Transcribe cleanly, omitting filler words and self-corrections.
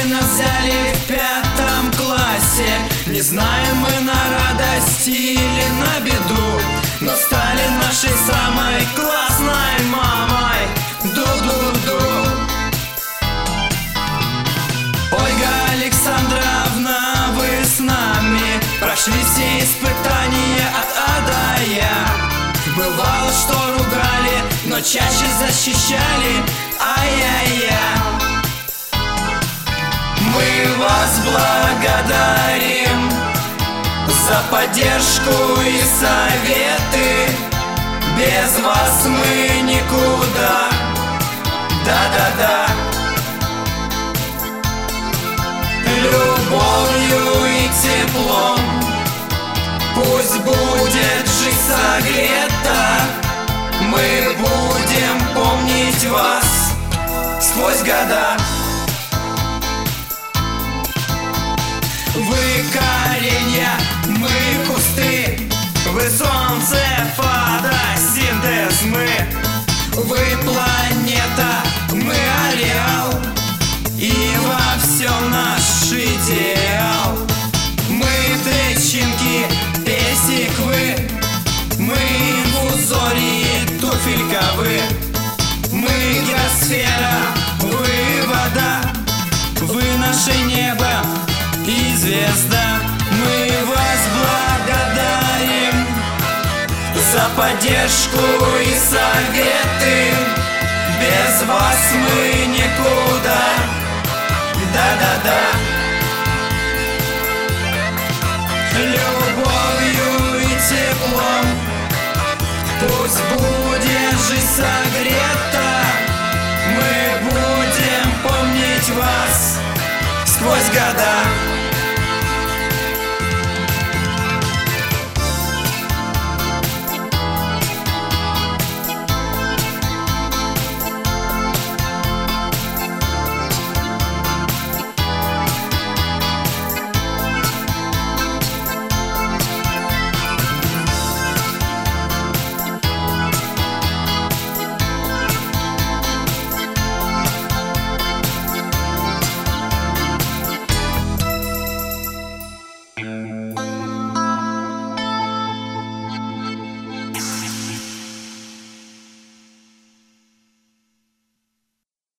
нас взяли в 5 классе. Не знаем мы на радость или на беду, но стали нашей самой классной мамой. Ду-ду-ду. Ольга Александровна, вы с нами прошли все испытания от А до Я. Бывало, что ругали, но чаще защищали. Ай-яй-яй. Мы вас благодарим за поддержку и советы. Без вас мы никуда. Да-да-да. Любовью и теплом пусть будет жизнь согрета. Мы будем помнить вас сквозь года. Вы коренья, мы кусты, вы солнце, фотосинтез, мы. Вы планета, мы ареал, и во всем наш идеал. Мы трещинки, песик вы, мы инфузории, туфелька вы. Мы геосфера, вы вода, вы наше небо и звезда. Мы вас благодарим за поддержку и советы. Без вас мы никуда. Да-да-да. Любовью и теплом пусть будет жизнь согрета. Мы будем помнить вас сквозь года.